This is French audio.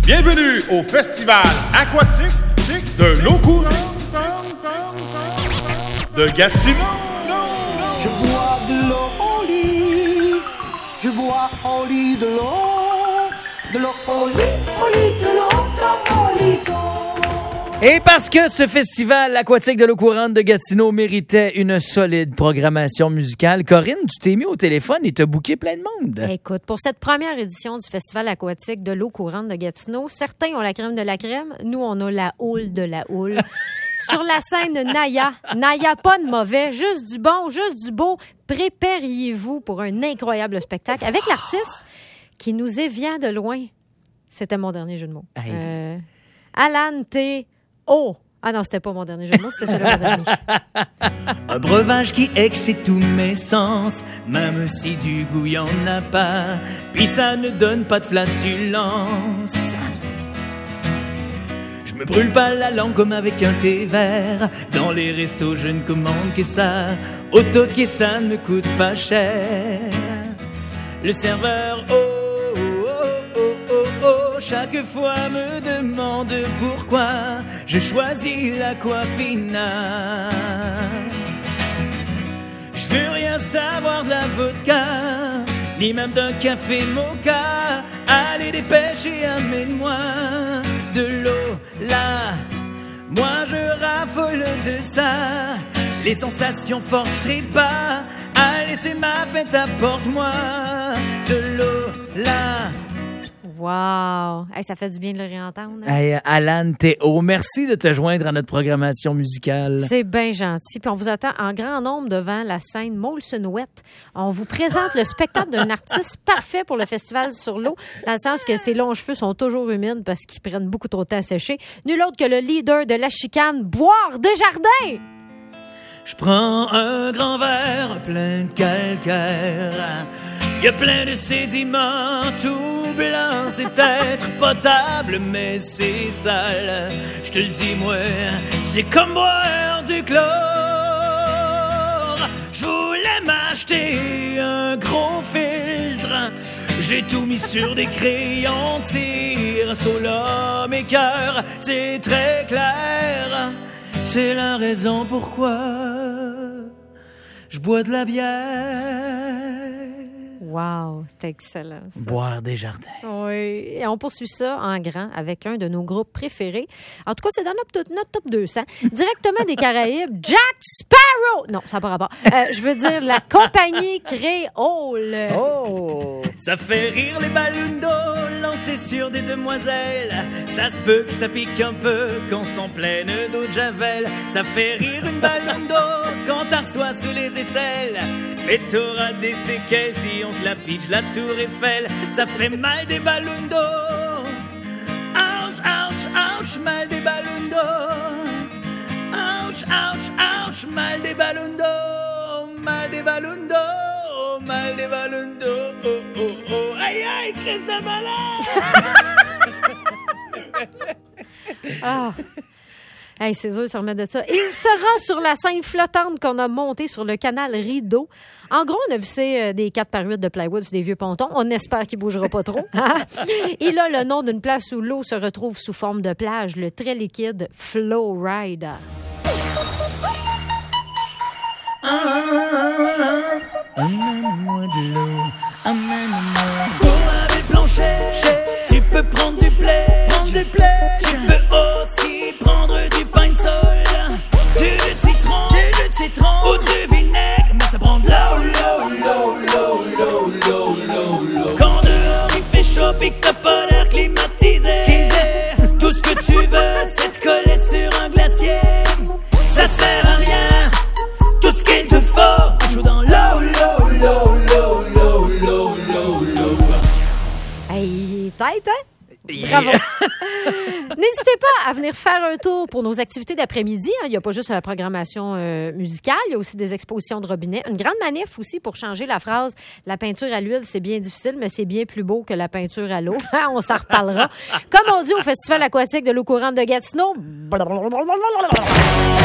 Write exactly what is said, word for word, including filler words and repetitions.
Bienvenue au Festival aquatique de l'eau courante de Gatineau. Je bois de l'eau au lit, je bois au lit de l'eau, de l'eau au lit, au lit de l'eau, au lit d'eau. Et parce que ce festival aquatique de l'eau courante de Gatineau méritait une solide programmation musicale, Corinne, tu t'es mis au téléphone et t'as booké plein de monde. Écoute, pour cette première édition du festival aquatique de l'eau courante de Gatineau, certains ont la crème de la crème, nous on a la houle de la houle. Sur la scène, Naya. Naya, pas de mauvais, juste du bon, juste du beau. Prépariez-vous pour un incroyable spectacle avec l'artiste qui nous vient de loin. C'était mon dernier jeu de mots. Hey. Euh, Alan T. Oh! Ah non, c'était pas mon dernier jeu de mots, c'était celui-là mon dernier. Un breuvage qui excite tous mes sens, même si du goût y'en a pas, puis ça ne donne pas de flatulence. Je me brûle pas la langue comme avec un thé vert, dans les restos je ne commande que ça, au toquet ça ne me coûte pas cher. Le serveur, oh, oh, oh, oh, oh, chaque fois me demande pourquoi je choisis l'Aquafina. Je veux rien savoir de la vodka, ni même d'un café mocha. Allez dépêche et amène-moi de l'eau là. Moi je raffole de ça, les sensations fortes je tripe pas. Allez c'est ma fête, apporte-moi de l'eau là. Wow! Hey, ça fait du bien de le réentendre. Hein? Hey, Alan Théo, merci de te joindre à notre programmation musicale. C'est bien gentil. Puis on vous attend en grand nombre devant la scène Molson Wet. On vous présente le spectacle d'un artiste parfait pour le festival sur l'eau, dans le sens que ses longs cheveux sont toujours humides parce qu'ils prennent beaucoup trop de temps à sécher. Nul autre que le leader de la chicane, Boire Desjardins! Je prends un grand verre plein de calcaire. Il y a plein de sédiments tout blanc. C'est peut-être potable, mais c'est sale. Je te le dis, moi, c'est comme boire du chlore. Je voulais m'acheter un gros filtre. J'ai tout mis sur des crayons de cire. Sur l'homme et cœur, c'est très clair. C'est la raison pourquoi je bois de la bière. Wow, c'était excellent. Ça. Boire Desjardins. Oui, et on poursuit ça en grand avec un de nos groupes préférés. En tout cas, c'est dans notre, notre top deux cents. Directement des Caraïbes, Jack Sparrow! Non, ça n'a pas rapport. Euh, je veux dire, la compagnie créole. Oh! Ça fait rire les ballons d'eau lancés sur des demoiselles. Ça se peut que ça pique un peu quand sont pleines d'eau de javel. Ça fait rire une ballon d'eau quand t'as reçois sous les aisselles. Mais t'auras des séquelles si on te la pitch la tour Eiffel. Ça fait mal des ballons d'eau. Ouch, ouch, ouch, mal des ballons d'eau. Ouch, ouch, ouch, mal des ballons d'eau. Mal des ballons d'eau. Mal des ballons d'eau. Oh, oh, oh. Aïe, aïe, crise de malade. Ah! Hey, c'est dur de se remettre de ça. Il se rend sur la scène flottante qu'on a montée sur le canal Rideau. En gros, on a vissé euh, des quatre par huit de plywood sur des vieux pontons. On espère qu'il ne bougera pas trop. Il a le nom d'une place où l'eau se retrouve sous forme de plage, le très liquide Flow Ride. Amène-moi de l'eau, amène-moi. Pour laver le plancher, tu peux prendre du blé, prendre du blé. Tu peux aussi prendre du pain de sol, du jus de citron, du jus de citron ou du vinaigre. Mais ça prend de l'eau, l'eau, l'eau, l'eau, l'eau, l'eau, l'eau, l'eau. Quand dehors il fait chaud et que t'as pas l'air climatisé, tout ce que tu veux c'est te coller sur un glacier. Ça sert à rien. Tout ce qu'il te faut, c'est chaud dans l'eau, l'eau, l'eau, l'eau, l'eau, l'eau, l'eau, l'eau. Hey, tête, hein? Bravo! N'hésitez pas à venir faire un tour pour nos activités d'après-midi. Il n'y a pas juste la programmation euh, musicale, il y a aussi des expositions de robinet. Une grande manif aussi pour changer la phrase « La peinture à l'huile, c'est bien difficile, mais c'est bien plus beau que la peinture à l'eau. » On s'en reparlera. Comme on dit au Festival aquatique de l'eau courante de Gatineau.